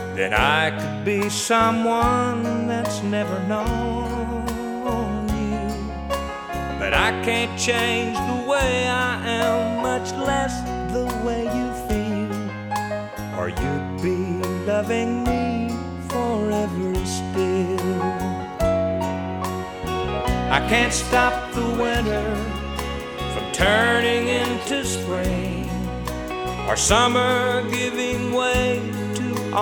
then I could be someone that's never known you. But I can't change the way I am, much less the way you feel, or you'd be loving me forever still. I can't stop the winter from turning into spring, or summer giving way